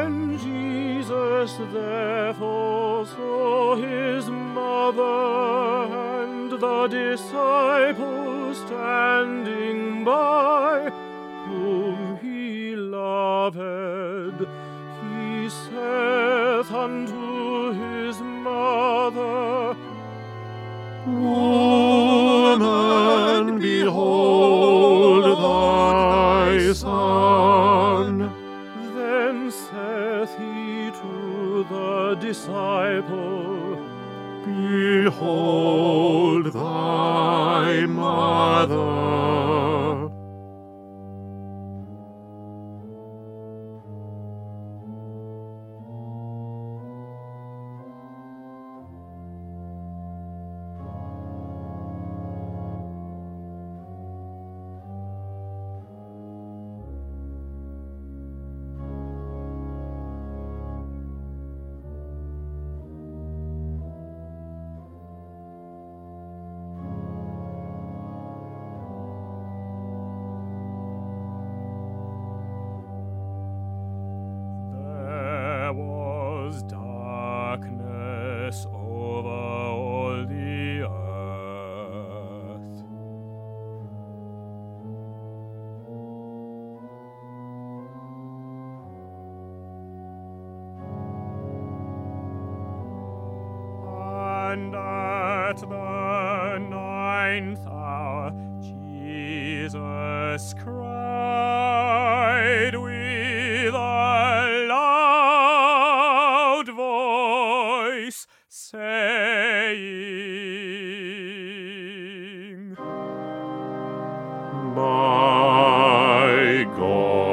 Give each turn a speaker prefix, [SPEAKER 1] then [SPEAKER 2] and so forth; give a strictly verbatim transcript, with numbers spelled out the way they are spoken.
[SPEAKER 1] When Jesus therefore saw his mother and the disciples standing by, whom he loved, he saith unto his mother, Woman, behold thy son. Then saith he to the disciple, Behold thy mother. There was darkness over all the earth. And at the ninth hour Jesus cried with a loud voice, saying, My God,